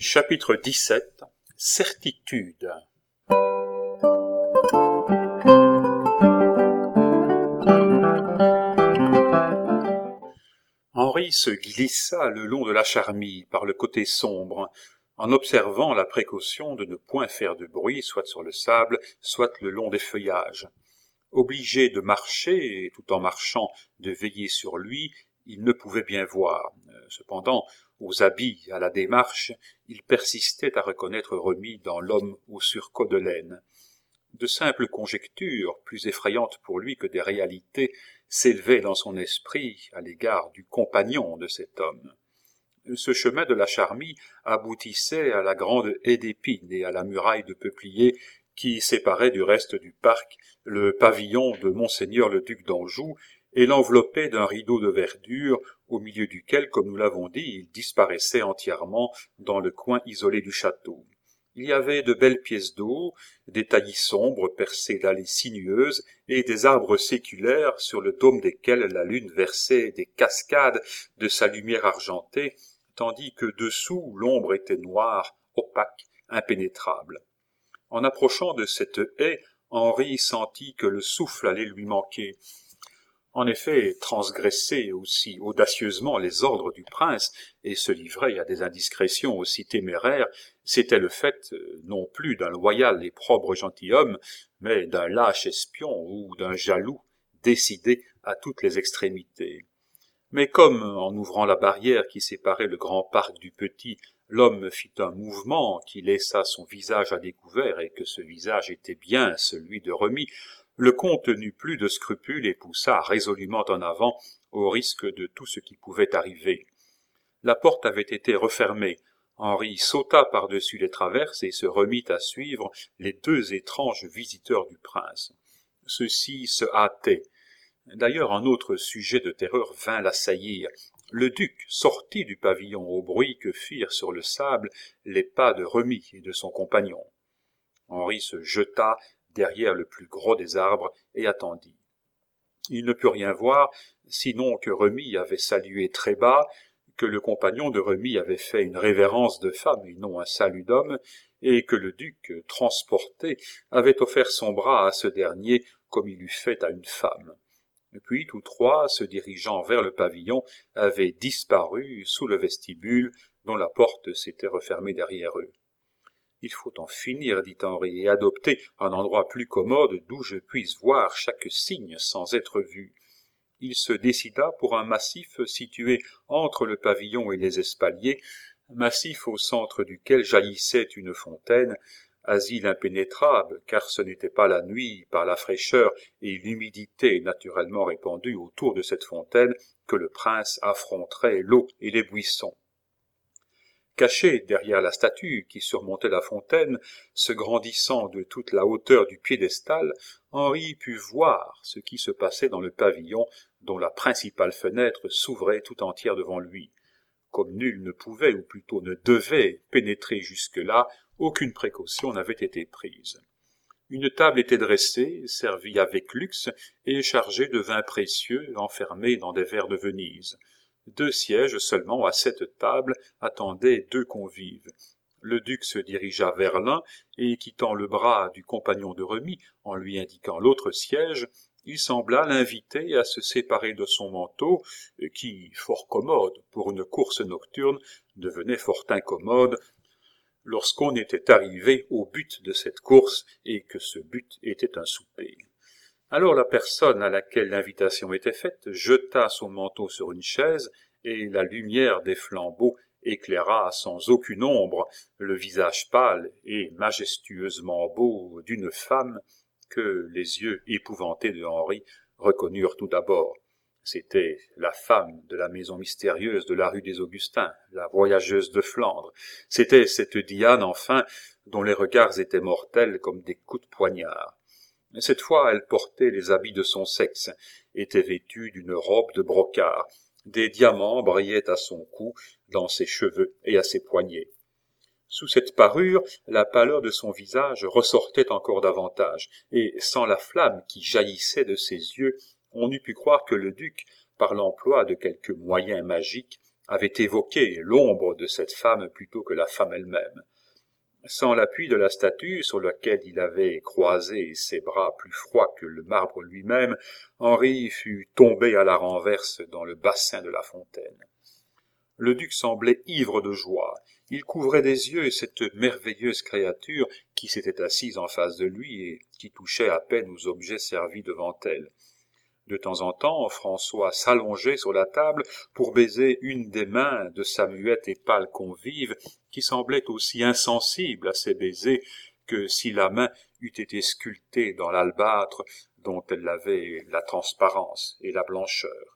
Chapitre 17 Certitude. Henri se glissa le long de la charmille par le côté sombre, en observant la précaution de ne point faire de bruit, soit sur le sable, soit le long des feuillages. Obligé de marcher, et tout en marchant de veiller sur lui, il ne pouvait bien voir. Cependant, aux habits, à la démarche, il persistait à reconnaître Remy dans l'homme au surcot de laine. De simples conjectures, plus effrayantes pour lui que des réalités, s'élevaient dans son esprit à l'égard du compagnon de cet homme. Ce chemin de la charmille aboutissait à la grande haie d'épines et à la muraille de peupliers qui séparait du reste du parc le pavillon de Monseigneur le duc d'Anjou et l'enveloppait d'un rideau de verdure au milieu duquel, comme nous l'avons dit, il disparaissait entièrement dans le coin isolé du château. Il y avait de belles pièces d'eau, des taillis sombres percés d'allées sinueuses et des arbres séculaires sur le dôme desquels la lune versait des cascades de sa lumière argentée, tandis que dessous l'ombre était noire, opaque, impénétrable. En approchant de cette haie, Henri sentit que le souffle allait lui manquer. En effet, transgresser aussi audacieusement les ordres du prince et se livrer à des indiscrétions aussi téméraires, c'était le fait non plus d'un loyal et probe gentilhomme, mais d'un lâche espion ou d'un jaloux décidé à toutes les extrémités. Mais comme, en ouvrant la barrière qui séparait le grand parc du petit, l'homme fit un mouvement qui laissa son visage à découvert et que ce visage était bien celui de Remy, le comte n'eut plus de scrupules et poussa résolument en avant au risque de tout ce qui pouvait arriver. La porte avait été refermée. Henri sauta par-dessus les traverses et se remit à suivre les deux étranges visiteurs du prince. Ceux-ci se hâtaient. D'ailleurs, un autre sujet de terreur vint l'assaillir. Le duc sortit du pavillon au bruit que firent sur le sable les pas de Remy et de son compagnon. Henri se jeta derrière le plus gros des arbres et attendit. Il ne put rien voir, sinon que Remy avait salué très bas, que le compagnon de Remy avait fait une révérence de femme et non un salut d'homme, et que le duc, transporté, avait offert son bras à ce dernier comme il eût fait à une femme. Puis tous trois, se dirigeant vers le pavillon, avaient disparu sous le vestibule dont la porte s'était refermée derrière eux. « Il faut en finir, dit Henri, et adopter un endroit plus commode d'où je puisse voir chaque signe sans être vu. » Il se décida pour un massif situé entre le pavillon et les espaliers, massif au centre duquel jaillissait une fontaine, asile impénétrable, car ce n'était pas la nuit, par la fraîcheur et l'humidité naturellement répandues autour de cette fontaine, que le prince affronterait l'eau et les buissons. Caché derrière la statue qui surmontait la fontaine, se grandissant de toute la hauteur du piédestal, Henri put voir ce qui se passait dans le pavillon dont la principale fenêtre s'ouvrait tout entière devant lui. Comme nul ne pouvait, ou plutôt ne devait, pénétrer jusque-là, aucune précaution n'avait été prise. Une table était dressée, servie avec luxe et chargée de vins précieux enfermés dans des verres de Venise. 2 sièges seulement à cette table attendaient 2 convives. Le duc se dirigea vers l'un et, quittant le bras du compagnon de Remy en lui indiquant l'autre siège, il sembla l'inviter à se séparer de son manteau, qui, fort commode pour une course nocturne, devenait fort incommode lorsqu'on était arrivé au but de cette course et que ce but était un souper. Alors la personne à laquelle l'invitation était faite jeta son manteau sur une chaise et la lumière des flambeaux éclaira sans aucune ombre le visage pâle et majestueusement beau d'une femme que les yeux épouvantés de Henri reconnurent tout d'abord. C'était la femme de la maison mystérieuse de la rue des Augustins, la voyageuse de Flandre. C'était cette Diane, enfin, dont les regards étaient mortels comme des coups de poignard. Cette fois, elle portait les habits de son sexe, était vêtue d'une robe de brocart. Des diamants brillaient à son cou, dans ses cheveux et à ses poignets. Sous cette parure, la pâleur de son visage ressortait encore davantage, et sans la flamme qui jaillissait de ses yeux, on eût pu croire que le duc, par l'emploi de quelques moyens magiques, avait évoqué l'ombre de cette femme plutôt que la femme elle-même. Sans l'appui de la statue sur laquelle il avait croisé ses bras plus froids que le marbre lui-même, Henri fut tombé à la renverse dans le bassin de la fontaine. Le duc semblait ivre de joie. Il couvrait des yeux cette merveilleuse créature qui s'était assise en face de lui et qui touchait à peine aux objets servis devant elle. De temps en temps, François s'allongeait sur la table pour baiser une des mains de sa muette et pâle convive, qui semblait aussi insensible à ses baisers que si la main eût été sculptée dans l'albâtre dont elle avait la transparence et la blancheur.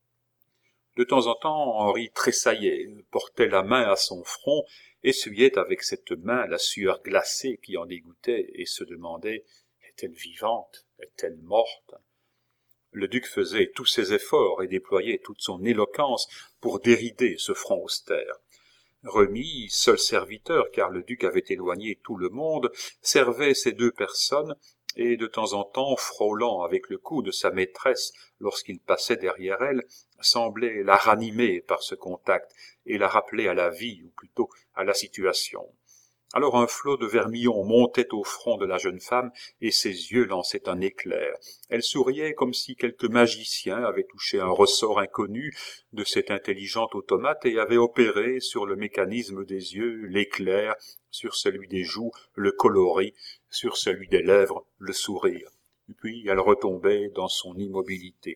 De temps en temps, Henri tressaillait, portait la main à son front, essuyait avec cette main la sueur glacée qui en dégouttait et se demandait « Est-elle vivante? Est-elle morte ?» Le duc faisait tous ses efforts et déployait toute son éloquence pour dérider ce front austère. Remy, seul serviteur, car le duc avait éloigné tout le monde, servait ces deux personnes, et de temps en temps, frôlant avec le cou de sa maîtresse lorsqu'il passait derrière elle, semblait la ranimer par ce contact et la rappeler à la vie, ou plutôt à la situation. Alors un flot de vermillon montait au front de la jeune femme et ses yeux lançaient un éclair. Elle souriait comme si quelque magicien avait touché un ressort inconnu de cette intelligente automate et avait opéré sur le mécanisme des yeux l'éclair, sur celui des joues le coloris, sur celui des lèvres le sourire. Puis elle retombait dans son immobilité.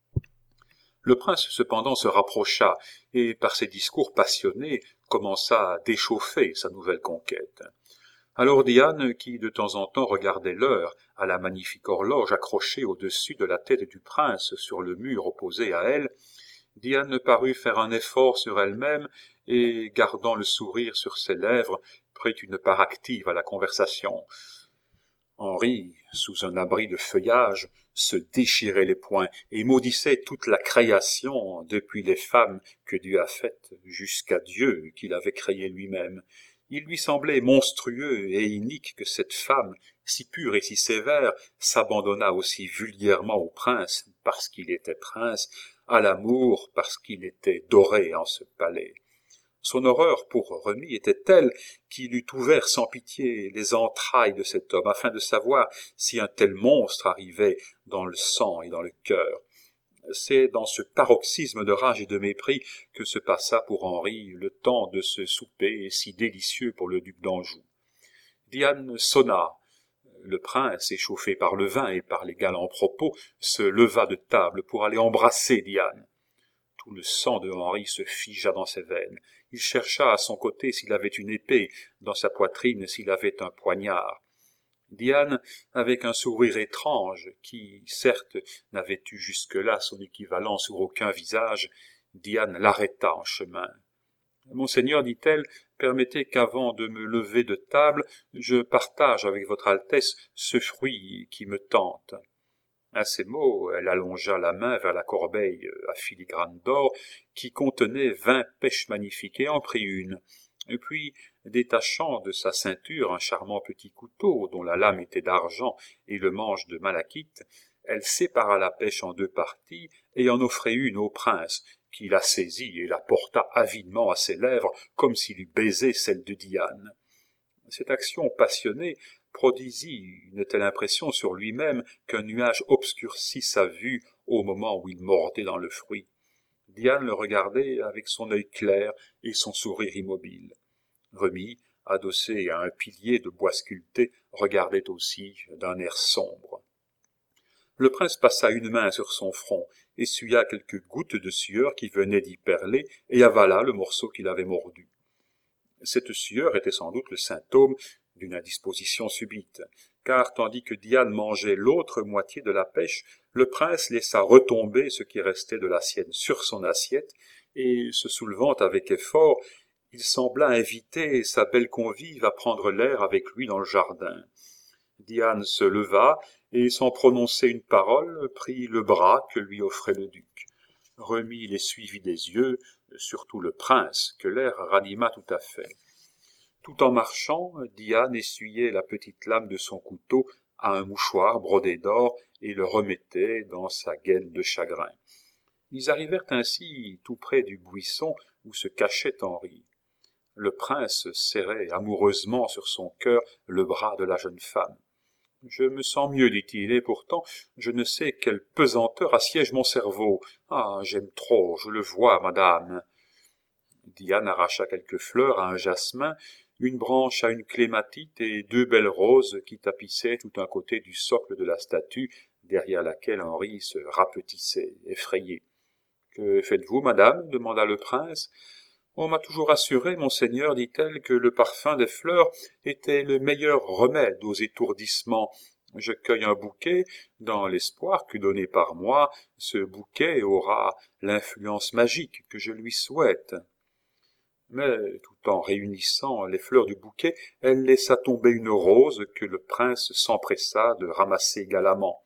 Le prince cependant se rapprocha et, par ses discours passionnés, commença à déchauffer sa nouvelle conquête. Alors Diane, qui de temps en temps regardait l'heure à la magnifique horloge accrochée au-dessus de la tête du prince sur le mur opposé à elle, Diane parut faire un effort sur elle-même et, gardant le sourire sur ses lèvres, prit une part active à la conversation. Henri, sous un abri de feuillage, se déchirait les poings et maudissait toute la création, depuis les femmes que Dieu a faites jusqu'à Dieu qu'il avait créé lui-même. Il lui semblait monstrueux et inique que cette femme, si pure et si sévère, s'abandonnât aussi vulgairement au prince parce qu'il était prince, à l'amour parce qu'il était doré en ce palais. Son horreur pour Remy était telle qu'il eût ouvert sans pitié les entrailles de cet homme afin de savoir si un tel monstre arrivait dans le sang et dans le cœur. C'est dans ce paroxysme de rage et de mépris que se passa pour Henri le temps de ce souper si délicieux pour le duc d'Anjou. Diane sonna. Le prince, échauffé par le vin et par les galants propos, se leva de table pour aller embrasser Diane. Tout le sang de Henri se figea dans ses veines. Il chercha à son côté s'il avait une épée, dans sa poitrine s'il avait un poignard. Diane, avec un sourire étrange, qui, certes, n'avait eu jusque-là son équivalent sur aucun visage, Diane l'arrêta en chemin. « Monseigneur, dit-elle, permettez qu'avant de me lever de table, je partage avec votre Altesse ce fruit qui me tente. » À ces mots, elle allongea la main vers la corbeille à filigrane d'or qui contenait 20 pêches magnifiques et en prit une. Et puis, détachant de sa ceinture un charmant petit couteau dont la lame était d'argent et le manche de malachite, elle sépara la pêche en 2 parties et en offrit une au prince, qui la saisit et la porta avidement à ses lèvres comme s'il eût baisé celle de Diane. Cette action passionnée prodigie une telle impression sur lui-même qu'un nuage obscurcit sa vue au moment où il mordait dans le fruit. Diane le regardait avec son œil clair et son sourire immobile. Remy, adossé à un pilier de bois sculpté, regardait aussi d'un air sombre. Le prince passa une main sur son front, essuya quelques gouttes de sueur qui venaient d'y perler et avala le morceau qu'il avait mordu. Cette sueur était sans doute le symptôme d'une indisposition subite, car tandis que Diane mangeait l'autre moitié de la pêche, le prince laissa retomber ce qui restait de la sienne sur son assiette, et, se soulevant avec effort, il sembla inviter sa belle convive à prendre l'air avec lui dans le jardin. Diane se leva, et sans prononcer une parole, prit le bras que lui offrait le duc. Remy les suivit des yeux, surtout le prince, que l'air ranima tout à fait. Tout en marchant, Diane essuyait la petite lame de son couteau à un mouchoir brodé d'or et le remettait dans sa gaine de chagrin. Ils arrivèrent ainsi tout près du buisson où se cachait Henri. Le prince serrait amoureusement sur son cœur le bras de la jeune femme. « Je me sens mieux, dit-il, et pourtant je ne sais quelle pesanteur assiège mon cerveau. Ah, j'aime trop, je le vois, madame. » Diane arracha quelques fleurs à un jasmin, une branche à une clématite et 2 belles roses qui tapissaient tout un côté du socle de la statue derrière laquelle Henri se rapetissait, effrayé. « Que faites-vous, madame » demanda le prince. « On m'a toujours assuré, monseigneur, dit-elle, que le parfum des fleurs était le meilleur remède aux étourdissements. Je cueille un bouquet dans l'espoir que, donné par moi, ce bouquet aura l'influence magique que je lui souhaite. » Mais, tout en réunissant les fleurs du bouquet, elle laissa tomber une rose que le prince s'empressa de ramasser galamment.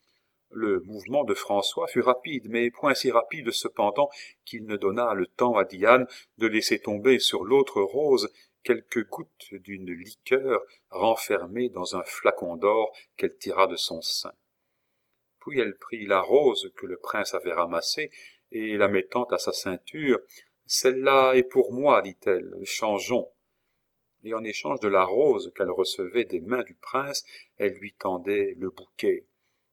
Le mouvement de François fut rapide, mais point si rapide cependant qu'il ne donna le temps à Diane de laisser tomber sur l'autre rose quelques gouttes d'une liqueur renfermée dans un flacon d'or qu'elle tira de son sein. Puis elle prit la rose que le prince avait ramassée, et la mettant à sa ceinture, « Celle-là est pour moi, dit-elle, changeons. » Et en échange de la rose qu'elle recevait des mains du prince, elle lui tendait le bouquet.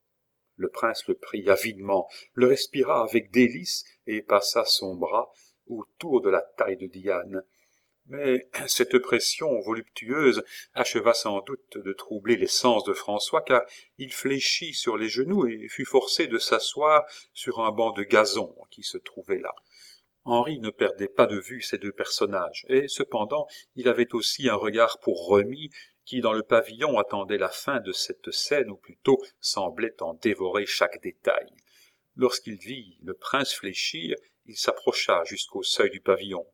Le prince le prit avidement, le respira avec délice et passa son bras autour de la taille de Diane. Mais cette pression voluptueuse acheva sans doute de troubler les sens de François, car il fléchit sur les genoux et fut forcé de s'asseoir sur un banc de gazon qui se trouvait là. Henri ne perdait pas de vue ces 2 personnages, et cependant il avait aussi un regard pour Remy, qui dans le pavillon attendait la fin de cette scène, ou plutôt semblait en dévorer chaque détail. Lorsqu'il vit le prince fléchir, il s'approcha jusqu'au seuil du pavillon.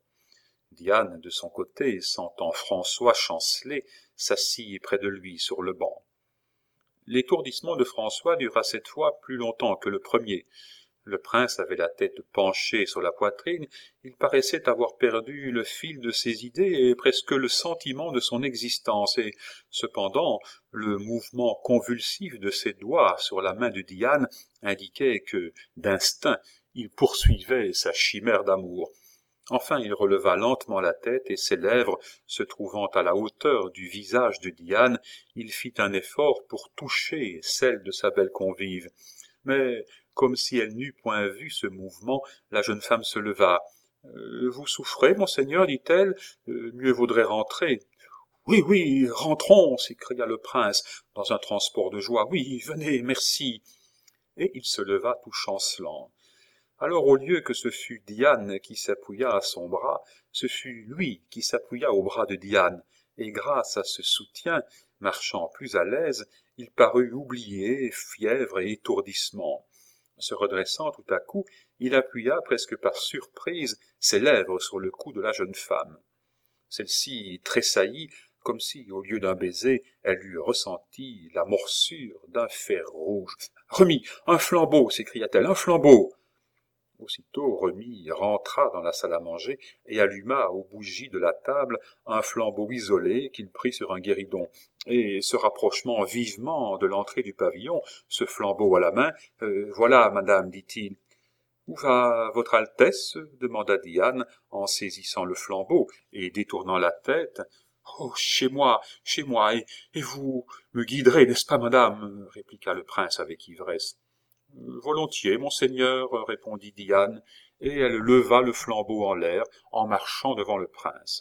Diane, de son côté, sentant François chanceler, s'assit près de lui sur le banc. L'étourdissement de François dura cette fois plus longtemps que le premier. Le prince avait la tête penchée sur la poitrine, il paraissait avoir perdu le fil de ses idées et presque le sentiment de son existence, et cependant le mouvement convulsif de ses doigts sur la main de Diane indiquait que, d'instinct, il poursuivait sa chimère d'amour. Enfin il releva lentement la tête, et ses lèvres se trouvant à la hauteur du visage de Diane, il fit un effort pour toucher celle de sa belle convive. Mais, comme si elle n'eût point vu ce mouvement, la jeune femme se leva. « Vous souffrez, monseigneur, dit-elle, mieux vaudrait rentrer. »« Oui, oui, rentrons » s'écria le prince, dans un transport de joie. « Oui, venez, merci. » Et il se leva tout chancelant. Alors, au lieu que ce fût Diane qui s'appuya à son bras, ce fut lui qui s'appuya au bras de Diane, et grâce à ce soutien, marchant plus à l'aise, il parut oublier fièvre et étourdissement. Se redressant tout à coup, il appuya presque par surprise ses lèvres sur le cou de la jeune femme. Celle-ci tressaillit, comme si, au lieu d'un baiser, elle eût ressenti la morsure d'un fer rouge. « Remy, un flambeau » s'écria-t-elle, « un flambeau !» Aussitôt Remy rentra dans la salle à manger et alluma aux bougies de la table un flambeau isolé qu'il prit sur un guéridon, et se rapprochant vivement de l'entrée du pavillon, ce flambeau à la main, « Voilà, madame, dit-il. »« Où va votre Altesse » demanda Diane en saisissant le flambeau et détournant la tête. « Oh, chez moi, et vous me guiderez, n'est-ce pas, madame » répliqua le prince avec ivresse. « Volontiers, monseigneur, » répondit Diane, et elle leva le flambeau en l'air en marchant devant le prince.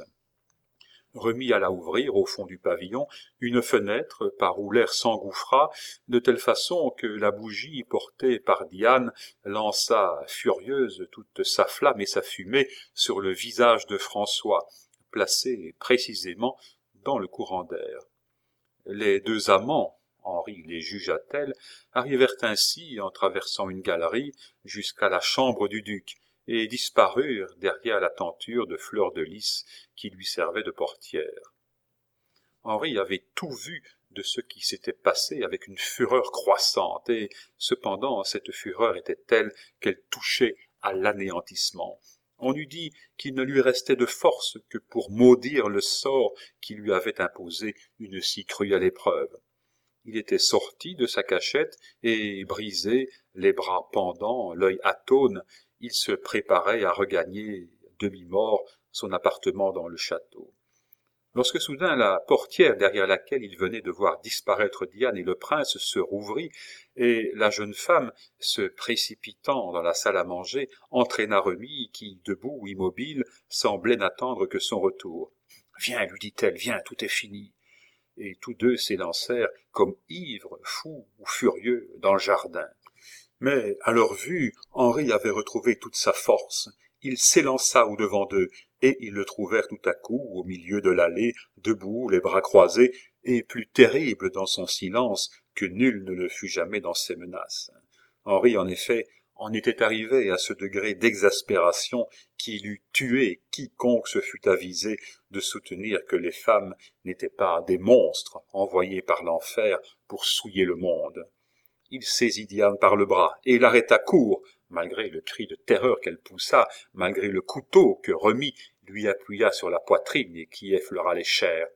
Remy alla ouvrir, au fond du pavillon, une fenêtre par où l'air s'engouffra, de telle façon que la bougie portée par Diane lança furieuse toute sa flamme et sa fumée sur le visage de François, placé précisément dans le courant d'air. Les 2 amants, Henri les jugea-t-elle, arrivèrent ainsi, en traversant une galerie, jusqu'à la chambre du duc, et disparurent derrière la tenture de fleurs de lys qui lui servait de portière. Henri avait tout vu de ce qui s'était passé avec une fureur croissante, et cependant cette fureur était telle qu'elle touchait à l'anéantissement. On eût dit qu'il ne lui restait de force que pour maudire le sort qui lui avait imposé une si cruelle épreuve. Il était sorti de sa cachette et, brisé, les bras pendants, l'œil atone, il se préparait à regagner, demi-mort, son appartement dans le château. Lorsque soudain la portière derrière laquelle il venait de voir disparaître Diane et le prince se rouvrit, et la jeune femme, se précipitant dans la salle à manger, entraîna Remy qui, debout, immobile, semblait n'attendre que son retour. « Viens, lui dit-elle, viens, tout est fini. » Et tous deux s'élancèrent, comme ivres, fous ou furieux, dans le jardin. Mais, à leur vue, Henri avait retrouvé toute sa force. Il s'élança au-devant d'eux, et ils le trouvèrent tout à coup au milieu de l'allée, debout, les bras croisés, et plus terrible dans son silence que nul ne le fut jamais dans ses menaces. Henri, en effet, en était arrivé à ce degré d'exaspération qu'il eût tué quiconque se fût avisé de soutenir que les femmes n'étaient pas des monstres envoyés par l'enfer pour souiller le monde. Il saisit Diane par le bras et l'arrêta court, malgré le cri de terreur qu'elle poussa, malgré le couteau que Remy lui appuya sur la poitrine et qui effleura les chairs.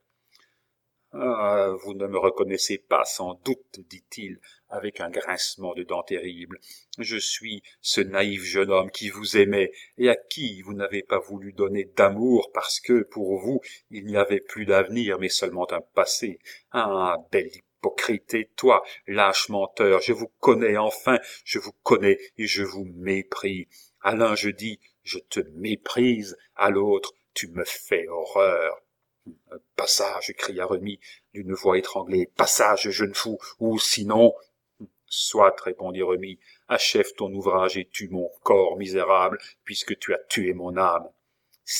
« Ah, vous ne me reconnaissez pas, sans doute, dit-il, avec un grincement de dents terrible. Je suis ce naïf jeune homme qui vous aimait et à qui vous n'avez pas voulu donner d'amour parce que, pour vous, il n'y avait plus d'avenir mais seulement un passé. Ah, bel hypocrite, et toi, lâche menteur, je vous connais enfin, je vous connais et je vous méprise. À l'un je dis, je te méprise, à l'autre, tu me fais horreur. » « Passage !» cria Remy d'une voix étranglée. « Passage, jeune fou, ou sinon… »« Soit, répondit Remy, achève ton ouvrage et tue mon corps misérable, puisque tu as tué mon âme. »« Silence !»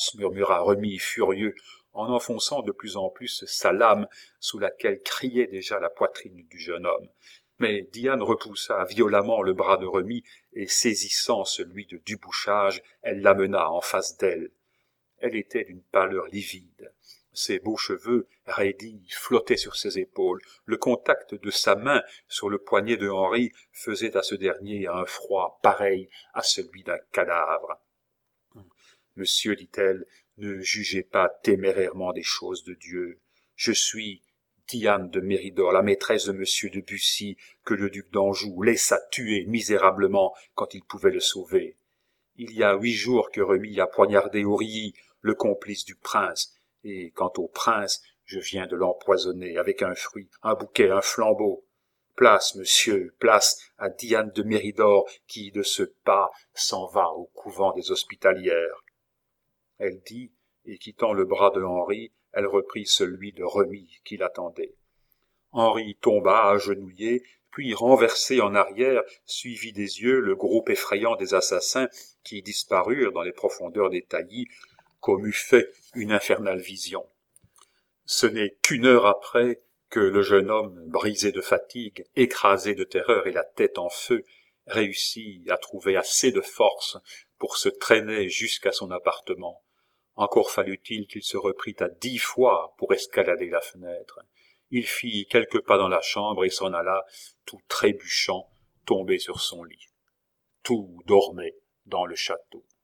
murmura Remy furieux, en enfonçant de plus en plus sa lame sous laquelle criait déjà la poitrine du jeune homme. Mais Diane repoussa violemment le bras de Remy et, saisissant celui de Dubouchage, elle l'amena en face d'elle. Elle était d'une pâleur livide. Ses beaux cheveux, raidis, flottaient sur ses épaules. Le contact de sa main sur le poignet de Henri faisait à ce dernier un froid pareil à celui d'un cadavre. « Monsieur, dit-elle, ne jugez pas témérairement des choses de Dieu. Je suis Diane de Méridor, la maîtresse de monsieur de Bussy, que le duc d'Anjou laissa tuer misérablement quand il pouvait le sauver. Il y a 8 jours que Remy a poignardé Aurilly, le complice du prince, et quant au prince, je viens de l'empoisonner avec un fruit, un bouquet, un flambeau. Place, monsieur, place à Diane de Méridor, qui, de ce pas, s'en va au couvent des Hospitalières. » Elle dit, et quittant le bras de Henri, elle reprit celui de Remy qui l'attendait. Henri tomba agenouillé, puis renversé en arrière, suivit des yeux le groupe effrayant des assassins qui disparurent dans les profondeurs des taillis, comme eût fait une infernale vision. Ce n'est qu'1 heure après que le jeune homme, brisé de fatigue, écrasé de terreur et la tête en feu, réussit à trouver assez de force pour se traîner jusqu'à son appartement. Encore fallut-il qu'il se reprît à 10 fois pour escalader la fenêtre. Il fit quelques pas dans la chambre et s'en alla, tout trébuchant, tomber sur son lit. Tout dormait dans le château.